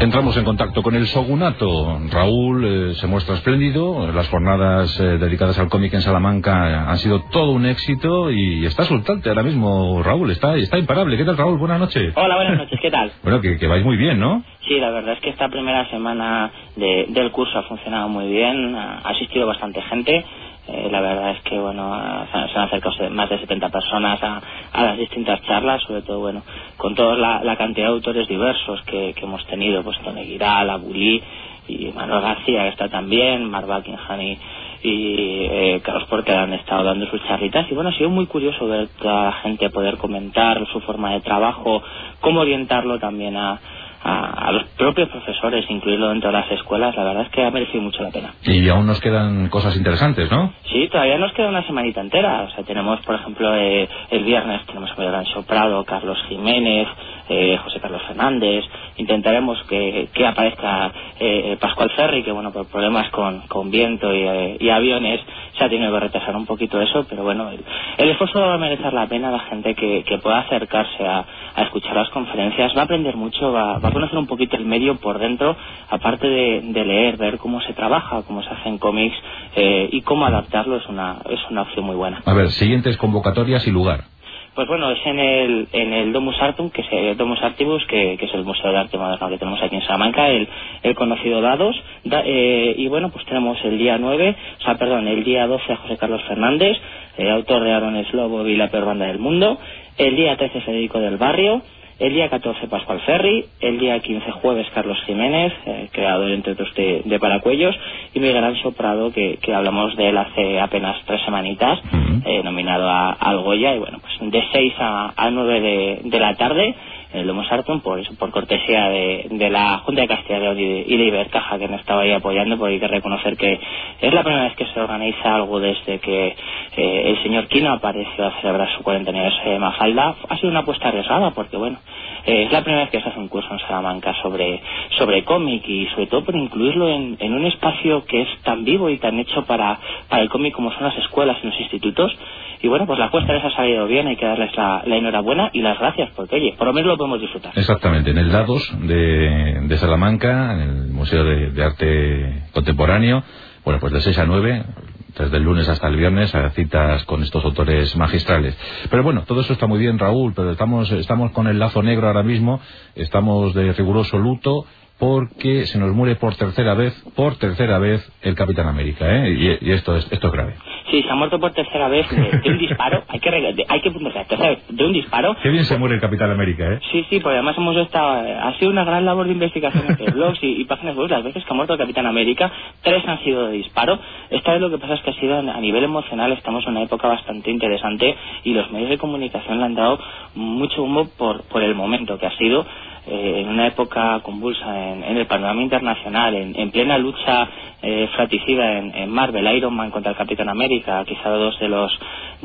Entramos en contacto con el shogunato. Raúl se muestra espléndido. Las jornadas dedicadas al cómic en Salamanca han sido todo un éxito y está exultante ahora mismo, Raúl. Está imparable. ¿Qué tal, Raúl? Buenas noches. Hola, buenas noches. ¿Qué tal? Bueno, que vais muy bien, ¿no? Sí, la verdad es que esta primera semana del curso ha funcionado muy bien. Ha asistido bastante gente. La verdad es que bueno, se han acercado más de 70 personas a las distintas charlas, sobre todo bueno, con toda la cantidad de autores diversos que hemos tenido, pues Tony Giral, Abulí y Manuel García, que está también, Mark Buckingham y Carlos Porter han estado dando sus charlitas, y bueno, ha sido muy curioso ver toda la gente poder comentar su forma de trabajo, cómo orientarlo también a los propios profesores, incluirlo dentro de las escuelas. La verdad es que ha merecido mucho la pena. Y aún nos quedan cosas interesantes, ¿no? Sí, todavía nos queda una semanita entera. O sea, tenemos, por ejemplo, el viernes tenemos a Miguel Ancho Prado, Carlos Jiménez, José Carlos Fernández. Intentaremos que aparezca Pascual Ferri, que bueno, por problemas con viento y aviones se ha tenido que retrasar un poquito eso, pero bueno, el esfuerzo va a merecer la pena. La gente que pueda acercarse a escuchar las conferencias va a aprender mucho, va a conocer un poquito el medio por dentro, aparte de leer, ver cómo se trabaja, cómo se hacen cómics y cómo adaptarlo. Es una opción muy buena. A ver, siguientes convocatorias y lugar. Pues bueno, es en el Domus Artum, Domus Artibus, que es el Museo de Arte Moderno que tenemos aquí en Salamanca, el conocido Dados, y bueno, pues tenemos el día 12 a José Carlos Fernández, autor de Aaron Slobo y La peor banda del mundo, el día 13 Federico del Barrio, el día 14 Pascual Ferri, el día 15 jueves Carlos Jiménez, creador entre otros de Paracuellos, y Miguel Ancho Prado, que hablamos de él hace apenas 3 semanitas, nominado al Goya, y bueno, pues de 6 a 9 de la tarde, en el Domus Artum, por cortesía de la Junta de Castilla y León y de Ibercaja, que me estaba ahí apoyando, porque hay que reconocer que es la primera vez que se organiza algo desde que el señor Quino apareció a celebrar su 40 aniversario de Mafalda. Ha sido una apuesta arriesgada, porque bueno, es la primera vez que se hace un curso en Salamanca sobre cómic, y sobre todo por incluirlo en un espacio que es tan vivo y tan hecho para el cómic como son las escuelas y los institutos. Y bueno, pues la apuesta les ha salido bien, hay que darles la enhorabuena y las gracias, porque oye, por lo menos lo podemos disfrutar. Exactamente, en el Dados de Salamanca, en el Museo de Arte Contemporáneo, bueno, pues de 6 a 9, desde el lunes hasta el viernes, a citas con estos autores magistrales. Pero bueno, todo eso está muy bien, Raúl, pero estamos con el lazo negro ahora mismo, estamos de riguroso luto, porque se nos muere por tercera vez el Capitán América, y esto es grave. Sí, se ha muerto por tercera vez de un disparo. Hay que puntualizar, tercera vez de un disparo. Qué bien se muere el Capitán América, ¿eh? Sí, pues además ha sido una gran labor de investigación entre blogs y páginas web. Las veces que ha muerto el Capitán América, 3 han sido de disparo. Esta vez lo que pasa es que ha sido a nivel emocional. Estamos en una época bastante interesante y los medios de comunicación le han dado mucho humo por el momento que ha sido. En una época convulsa en el panorama internacional, en plena lucha fratricida en Marvel, Iron Man contra el Capitán América, quizá dos de los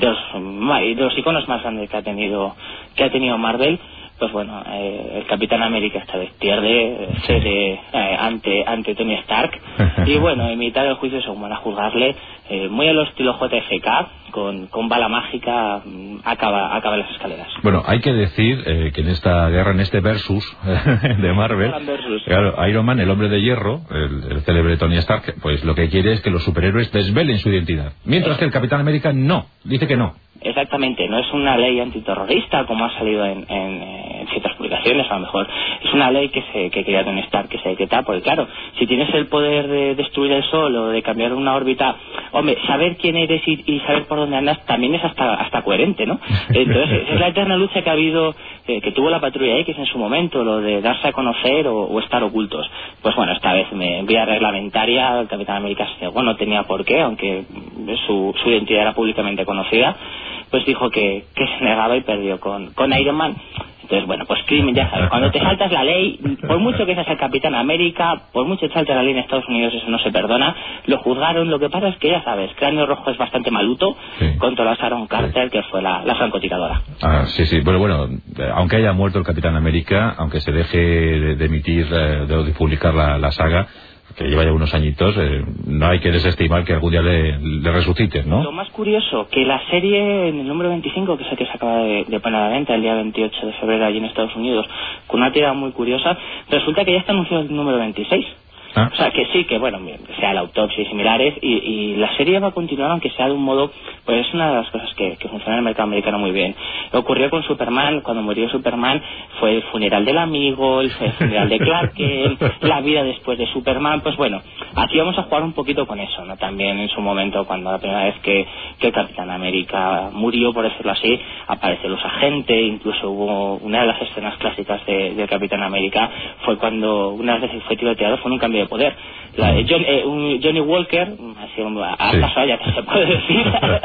iconos más grandes que ha tenido Marvel. Pues bueno, el Capitán América esta vez pierde, cede ante Tony Stark, y bueno, en mitad del juicio según van a juzgarle, muy al estilo JFK, con bala mágica, acaba en las escaleras. Bueno, hay que decir que en esta guerra, en este versus de Marvel, claro, Iron Man, el hombre de hierro, el célebre Tony Stark, pues lo que quiere es que los superhéroes desvelen su identidad, mientras que el Capitán América no, dice que no. Exactamente, no es una ley antiterrorista como ha salido en ciertas publicaciones, a lo mejor es una ley que quería Tony Stark, que se decreta, porque claro, si tienes el poder de destruir el sol o de cambiar una órbita, hombre, saber quién eres y saber por dónde andas también es hasta coherente, ¿no? Entonces es la eterna lucha que ha habido, que tuvo la Patrulla X en su momento, lo de darse a conocer o estar ocultos. Pues bueno, esta vez en vía reglamentaria el Capitán América no tenía por qué, aunque su identidad era públicamente conocida, pues dijo que se negaba y perdió con Iron Man. Entonces, bueno, pues crimen, ya sabes, cuando te saltas la ley, por mucho que seas el Capitán América, por mucho que saltes la ley en Estados Unidos, eso no se perdona. Lo juzgaron, lo que pasa es que ya sabes, Cráneo Rojo es bastante maluto, contra la Sharon Carter, que fue la francotiradora. Sí, bueno, aunque haya muerto el Capitán América, aunque se deje de emitir, de publicar la saga, que lleva ya unos añitos, no hay que desestimar que algún día le resuciten, ¿no? Lo más curioso, que la serie en el número 25, que es el que se acaba de poner a la venta el día 28 de febrero allí en Estados Unidos, con una tirada muy curiosa, resulta que ya está anunciado el número 26. O sea, que sí, que bueno, sea la autopsia y similares, y la serie va a continuar, aunque sea de un modo, pues es una de las cosas que funciona en el mercado americano muy bien. Ocurrió con Superman, cuando murió Superman, fue el funeral del amigo, el funeral de Clark Kent, la vida después de Superman, pues bueno, aquí vamos a jugar un poquito con eso, ¿no? También en su momento, cuando la primera vez que Capitán América murió, por decirlo así, aparecen los agentes, incluso hubo una de las escenas clásicas de Capitán América, fue cuando una vez fue tiroteado, fue un cambio de poder. Johnny Walker, así ha pasado, ya se puede decir,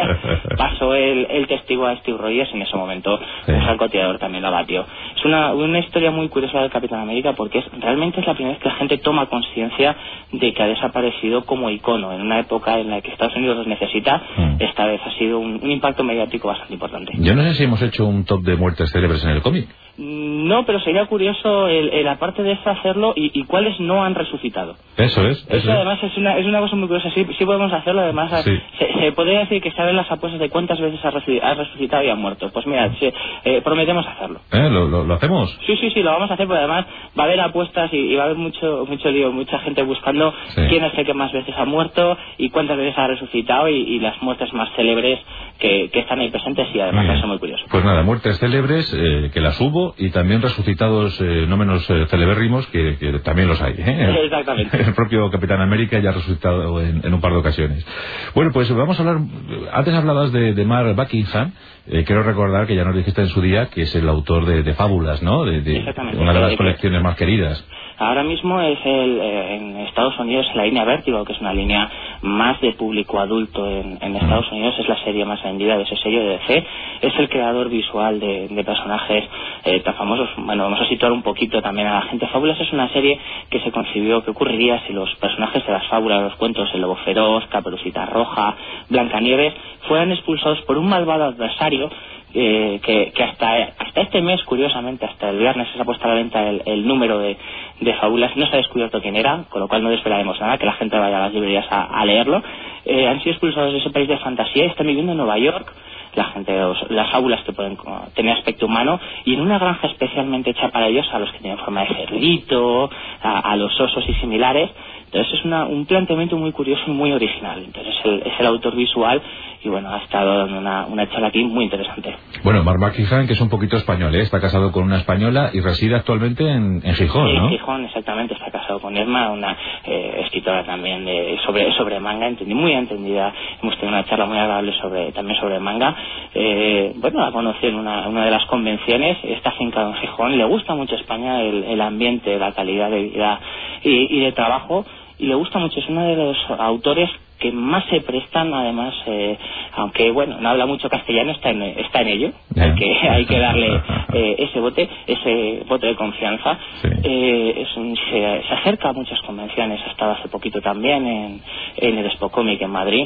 pasó el testigo a Steve Rogers en ese momento, un francotirador también lo abatió. Es una historia muy curiosa del Capitán América, porque realmente es la primera vez que la gente toma conciencia de que ha desaparecido como icono en una época en la que Estados Unidos los necesita. Esta vez ha sido un impacto mediático bastante importante. Yo no sé si hemos hecho un top de muertes célebres en el cómic. No, pero sería curioso aparte de eso hacerlo y cuáles no han resucitado. Eso es. Además es una cosa muy curiosa. Sí podemos hacerlo. Además sí. se podría decir que saben las apuestas de cuántas veces ha resucitado y ha muerto. Pues mira, prometemos hacerlo. ¿Lo hacemos? Sí, lo vamos a hacer, porque además va a haber apuestas y va a haber mucho lío, mucha gente buscando quién es el que más veces ha muerto y cuántas veces ha resucitado y las muertes más célebres que están ahí presentes, y además eso es muy curioso. Pues nada, muertes célebres, que las hubo, y también resucitados no menos celebérrimos, que también los hay. Exactamente. El propio Capitán América ya ha resucitado en un par de ocasiones. Bueno, pues vamos a hablar. Antes hablabas de Mark Buckingham. Quiero recordar que ya nos dijiste en su día que es el autor de Fábulas, ¿no? Exactamente. Una de las colecciones más queridas. Ahora mismo es en Estados Unidos la línea Vértigo, que es una línea más de público adulto en Estados Unidos, es la serie más vendida de ese sello de DC. Es el creador visual de personajes tan famosos. Bueno, vamos a situar un poquito también a la gente. Fábulas es una serie que se concibió, que ocurriría si los personajes de las fábulas, los cuentos, el Lobo Feroz, Caperucita Roja, Blancanieves, fueran expulsados por un malvado adversario que hasta este mes, curiosamente, hasta el viernes se ha puesto a la venta el número de Fábulas. No se ha descubierto quién era, con lo cual no desvelaremos nada, que la gente vaya a las librerías a leerlo. Han sido expulsados de ese país de fantasía y están viviendo en Nueva York. La gente, las fábulas que pueden tener aspecto humano, y en una granja especialmente hecha para ellos, a los que tienen forma de cerdito, a los osos y similares. Entonces es un planteamiento muy curioso y muy original. Entonces es el autor visual, y bueno, ha estado dando una charla aquí muy interesante. Bueno, Mark Buckingham, que es un poquito español, está casado con una española y reside actualmente en Gijón, ¿no? En Gijón, exactamente, está casado con Irma, una escritora también sobre manga, muy entendida. Hemos tenido una charla muy agradable también sobre manga. Bueno, la conocí en una de las convenciones, está afincado en Gijón, le gusta mucho España, el ambiente, la calidad de vida y de trabajo, y le gusta mucho. Es uno de los autores que más se prestan, además, aunque bueno, no habla mucho castellano, está en ello. Hay que darle ese voto de confianza. Sí. Se acerca a muchas convenciones, ha estado hace poquito también en el Expo Comic en Madrid.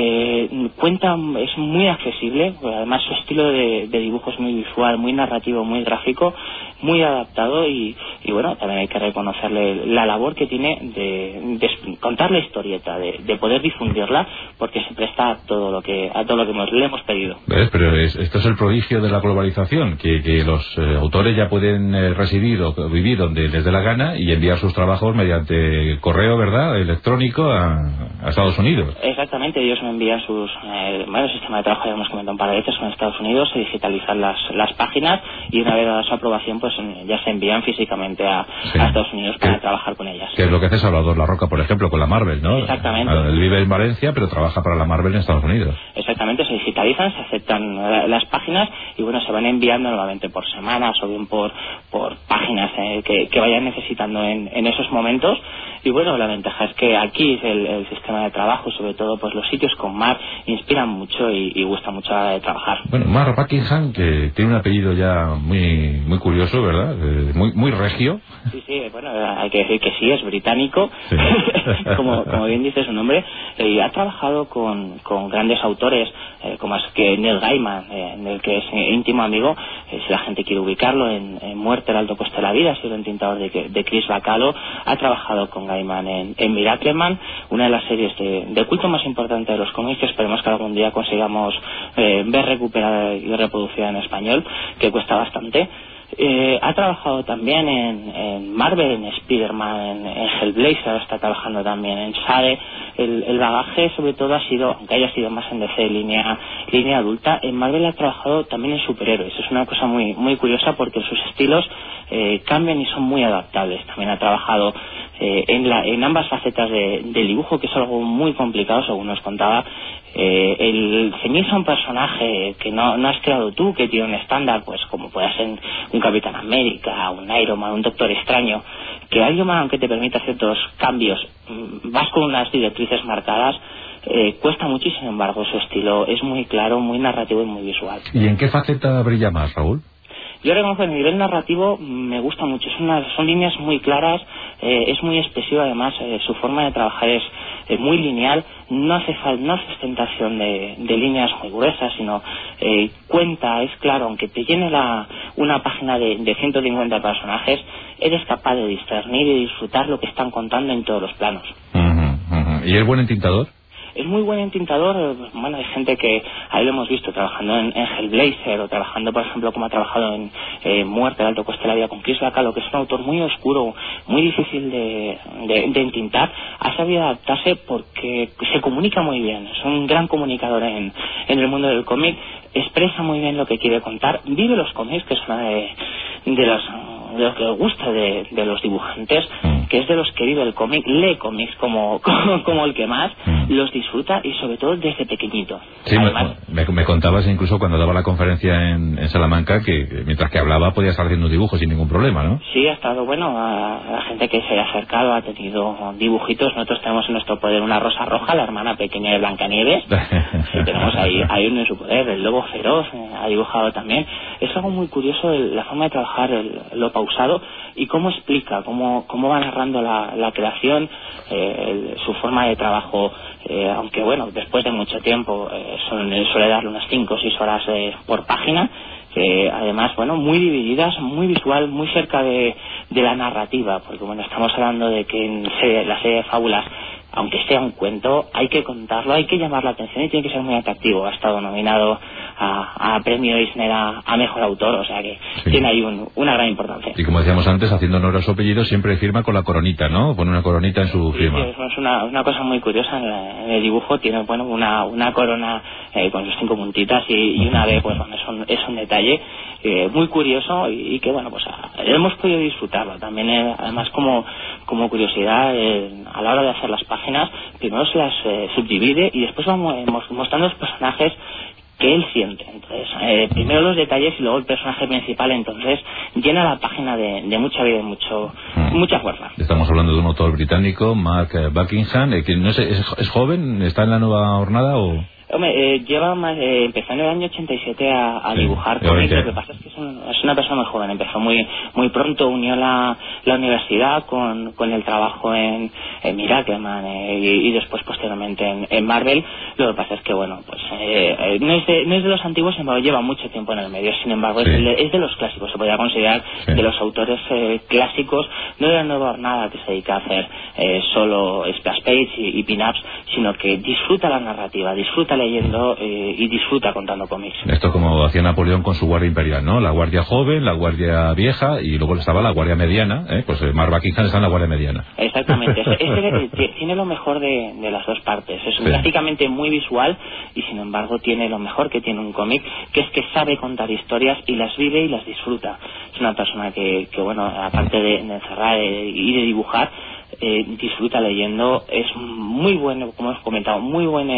Es muy accesible, además su estilo de dibujo es muy visual, muy narrativo, muy gráfico, muy adaptado, y bueno, también hay que reconocerle la labor que tiene de contar la historieta, de poder difundirla, porque se presta a todo lo que le hemos pedido. ¿Ves? Pero esto es el prodigio de la globalización, que los autores ya pueden residir o vivir donde les dé la gana y enviar sus trabajos mediante correo, ¿verdad?, electrónico a Estados Unidos. Exactamente, ellos me envían el sistema de trabajo, ya hemos comentado un par de veces, con Estados Unidos, se digitalizan las páginas, y una vez dada su aprobación, pues ya se envían físicamente a Estados Unidos para trabajar con ellas. Que es lo que hace Salvador La Roca, por ejemplo, con la Marvel, ¿no? Exactamente. Él vive en Valencia, pero trabaja para la Marvel en Estados Unidos. Exactamente, se digitalizan, se aceptan las páginas, y bueno, se van enviando nuevamente por semanas, o bien por páginas que vayan necesitando en esos momentos. Y bueno, la ventaja es que aquí el sistema de trabajo, y sobre todo pues los sitios con Mark, inspiran mucho y gusta mucho trabajar. Bueno, Mark Buckingham, que tiene un apellido ya muy muy curioso, ¿verdad? Muy regio. Sí, bueno, hay que decir que sí, es británico, sí. como bien dice su nombre, y ha trabajado con grandes autores, como es que Neil Gaiman, del que es íntimo amigo, si la gente quiere ubicarlo, en Muerte, el alto coste de la vida, ha sido entintador de Chris Bacalo, ha trabajado con Guy Gaiman en Miracleman, una de las series de culto más importante de los cómics, que esperemos que algún día consigamos ver recuperada y reproducida en español, que cuesta bastante. Ha trabajado también en Marvel, en Spider-Man, en Hellblazer, está trabajando también en Shade. El bagaje sobre todo ha sido, aunque haya sido más en DC, línea adulta, en Marvel ha trabajado también en superhéroes. Es una cosa muy, muy curiosa porque sus estilos cambian y son muy adaptables. También ha trabajado en ambas facetas del dibujo, que es algo muy complicado, según nos contaba. El ceñirse a un personaje que no has creado tú, que tiene un estándar, pues como pueda ser un Capitán América, un Iron Man, un Doctor Extraño, que Iron Man, aunque te permita ciertos cambios, vas con unas directrices marcadas, cuesta mucho, y sin embargo su estilo es muy claro, muy narrativo y muy visual. ¿Y en qué faceta brilla más, Raúl? Yo reconozco que a nivel narrativo me gusta mucho, son líneas muy claras, es muy expresivo, además su forma de trabajar es muy lineal, no hace ostentación de líneas muy gruesas, sino cuenta, es claro, aunque te llene una página de 150 personajes, eres capaz de discernir y disfrutar lo que están contando en todos los planos. ¿Y es buen entintador? Es muy buen entintador. Bueno, hay gente que ahí lo hemos visto trabajando en Hellblazer, o trabajando, por ejemplo, como ha trabajado en Muerte de Alto Coste de la Vida con Chris Bacalo, que es un autor muy oscuro, muy difícil de entintar. Ha sabido adaptarse porque se comunica muy bien, es un gran comunicador en el mundo del cómic, expresa muy bien lo que quiere contar, vive los cómics, que es una de los que gusta de los dibujantes, que es de los que vive el cómic, lee cómics como el que más, los disfruta, y sobre todo desde pequeñito. Sí, además, me contabas incluso cuando daba la conferencia en Salamanca que mientras que hablaba podía estar haciendo dibujos sin ningún problema, ¿no? Sí, ha estado bueno, a la gente que se ha acercado ha tenido dibujitos. Nosotros tenemos en nuestro poder una rosa roja, la hermana pequeña de Blancanieves, y tenemos ahí uno en su poder, el lobo feroz, ha dibujado también. Es algo muy curioso la forma de trabajar, lo pausado, y cómo explica, cómo va narrando la creación, su forma de trabajo, aunque bueno, después de mucho tiempo suele darle unas 5 o 6 horas por página, además, bueno, muy divididas, muy visual, muy cerca de la narrativa, porque bueno, estamos hablando de que en la serie de fábulas, aunque sea un cuento, hay que contarlo, hay que llamar la atención y tiene que ser muy atractivo. Ha estado nominado a premio Eisner a mejor autor, o sea que sí, tiene ahí una gran importancia. Y como decíamos antes, haciendo honor a su apellido, siempre firma con la coronita, ¿no? Pone una coronita en su firma. Sí, es una cosa muy curiosa en el dibujo. Tiene, bueno, una corona con sus 5 puntitas y una B, pues bueno, es un detalle muy curioso y que bueno, pues hemos podido disfrutarlo. También además como curiosidad, a la hora de hacer las páginas, primero se las subdivide y después vamos mostrando los personajes que él siente. Entonces, primero los detalles y luego el personaje principal. Entonces llena la página de mucha vida y mucha fuerza. Estamos hablando de un autor británico, Mark Buckingham, que no sé, ¿es joven? ¿Está en la nueva hornada o...? Hombre, empezó en el año 87 a dibujar cómics. Lo que pasa es que es una persona muy joven. Empezó muy pronto, unió la universidad con el trabajo en Miracleman y después posteriormente en Marvel. Lo que pasa es que bueno, pues no es de los antiguos, sin embargo lleva mucho tiempo en el medio. Sin embargo, sí, es de los clásicos, se podría considerar de los autores clásicos, no de la nueva hornada que se dedica a hacer solo splash page y pin-ups, sino que disfruta la narrativa, disfruta leyendo y disfruta contando cómics. Esto como hacía Napoleón con su guardia imperial, ¿no? La guardia joven, la guardia vieja y luego estaba la guardia mediana, pues Mark Buckingham está en la guardia mediana. Exactamente, tiene lo mejor de las dos partes. Es prácticamente muy visual y sin embargo tiene lo mejor que tiene un cómic, que es que sabe contar historias y las vive y las disfruta. Es una persona que bueno, aparte de encerrar y de dibujar, disfruta leyendo, es muy bueno, como hemos comentado, muy buen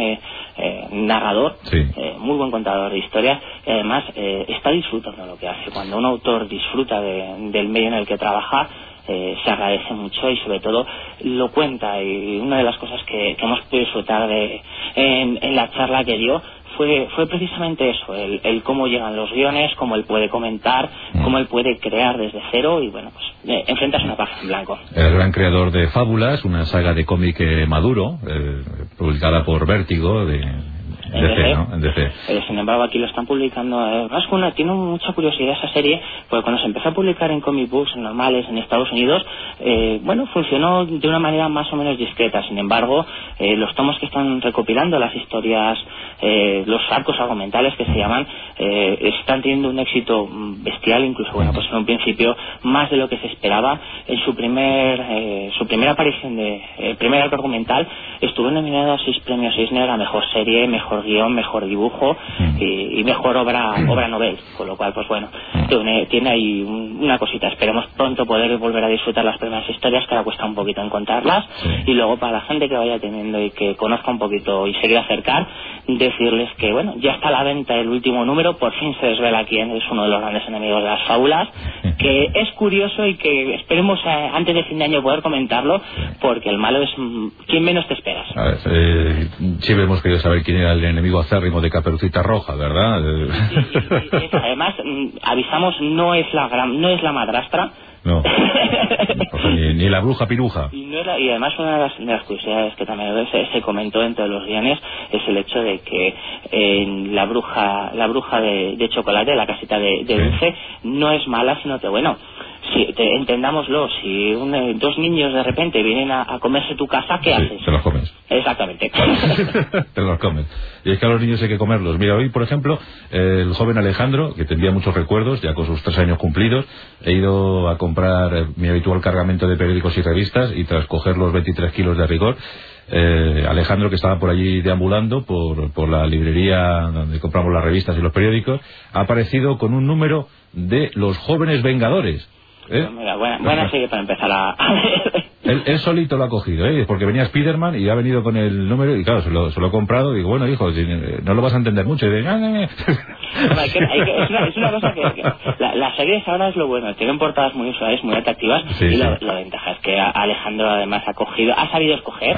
narrador, sí, muy buen contador de historias, y además está disfrutando lo que hace. Cuando un autor disfruta del medio en el que trabaja, se agradece mucho y sobre todo lo cuenta. Y una de las cosas que hemos podido disfrutar en la charla que dio fue precisamente eso, el cómo llegan los guiones, cómo él puede comentar, cómo él puede crear desde cero y bueno, pues enfrentas una página en blanco. El gran creador de Fábulas, una saga de cómic maduro, publicada por Vértigo, En DC, ¿no? En DC. Sin embargo, aquí lo están publicando. Tiene mucha curiosidad esa serie, porque cuando se empezó a publicar en comic books normales en Estados Unidos, funcionó de una manera más o menos discreta. Sin embargo, los tomos que están recopilando, las historias, los arcos argumentales que se llaman, están teniendo un éxito bestial, incluso, pues en un principio más de lo que se esperaba. En su primera aparición primer arco argumental estuvo nominado a 6 premios Eisner a mejor serie, mejor guión, mejor dibujo y mejor obra novel, con lo cual, pues bueno, tiene ahí una cosita. Esperemos pronto poder volver a disfrutar las primeras historias, que ahora cuesta un poquito encontrarlas, y luego para la gente que vaya teniendo y que conozca un poquito y se quiera acercar, decirles que bueno, ya está a la venta el último número. Por fin se desvela quién es uno de los grandes enemigos de las fábulas, que es curioso y que esperemos antes de fin de año poder comentarlo, porque el malo es quien menos te esperas. A ver, siempre hemos querido saber quién era el enemigo acérrimo de Caperucita Roja, ¿verdad? Sí. Además, avisamos, no es la madrastra. No. ni la bruja piruja. Y además una de las curiosidades que también se comentó entre los guiones es el hecho de que la bruja de chocolate, la casita de dulce, no es mala, sino que bueno, entendámoslo, si dos niños de repente vienen a comerse tu casa, ¿qué haces? Te los comes. Exactamente. Te los comes. Y es que a los niños hay que comerlos. Mira, hoy, por ejemplo, el joven Alejandro, que te envía muchos recuerdos, ya con sus 3 años cumplidos, he ido a comprar mi habitual cargamento de periódicos y revistas, y tras coger los 23 kilos de rigor, Alejandro, que estaba por allí deambulando por la librería donde compramos las revistas y los periódicos, ha aparecido con un número de Los Jóvenes Vengadores. Mira, buena serie para empezar a ver. Él solito lo ha cogido, porque venía Spiderman y ha venido con el número, y claro, se lo he comprado. Digo, bueno, hijo, no lo vas a entender mucho. Y dice, es una cosa que las series ahora es lo bueno, tienen portadas muy suaves, muy atractivas, y la ventaja es que Alejandro además ha sabido escoger,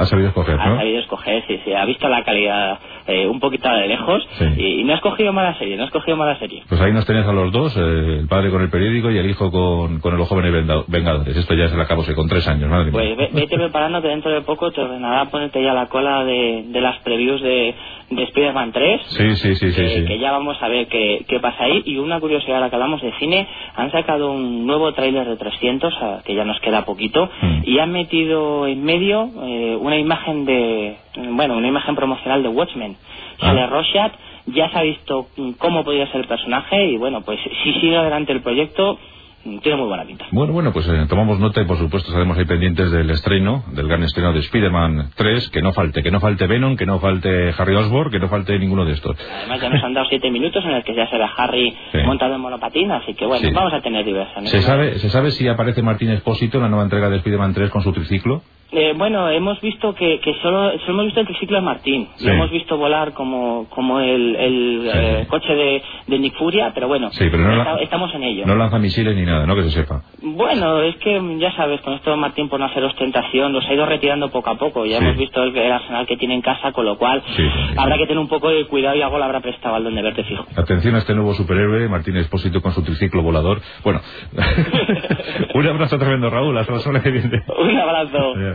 sí, ha visto la calidad un poquito de lejos, y no ha escogido mala serie. Pues ahí nos tenés a los dos, el padre con el periódico y el hijo con Los Jóvenes Vengadores. Esto ya se lo acabó con 3 años, madre mía. Pues vete preparándote, dentro de poco te ordenará ponerte ya la cola de las previews de Spider-Man 3. Sí. Que ya vamos a ver qué pasa ahí. Y una curiosidad, ahora que hablamos de cine, han sacado un nuevo tráiler de 300, que ya nos queda poquito, y han metido en medio una imagen promocional de Watchmen. Sale Rorschach, ya se ha visto cómo podría ser el personaje, y bueno, pues si sigue adelante el proyecto, tiene muy buena pinta. Bueno, pues tomamos nota, y por supuesto estaremos ahí pendientes del gran estreno de Spider-Man 3, que no falte Venom, que no falte Harry Osborn, que no falte ninguno de estos. Además ya nos han dado 7 minutos en el que ya será Harry montado en monopatín, así que bueno, vamos a tener diversión. ¿Se sabe si aparece Martín Espósito en la nueva entrega de Spider-Man 3 con su triciclo? Hemos visto que solo hemos visto el triciclo de Martín, lo hemos visto volar como el coche de Nick Furia, pero bueno, pero estamos en ello. No lanza misiles ni nada, ¿no? Que se sepa. Bueno, es que ya sabes, con esto de Martín, por no hacer ostentación, los ha ido retirando poco a poco. Ya hemos visto el arsenal que tiene en casa, con lo cual habrá que tener un poco de cuidado, y algo le habrá prestado al donde verte fijo. Atención a este nuevo superhéroe, Martín Espósito, con su triciclo volador. Bueno, un abrazo tremendo, Raúl, hasta la semana que viene. Un abrazo.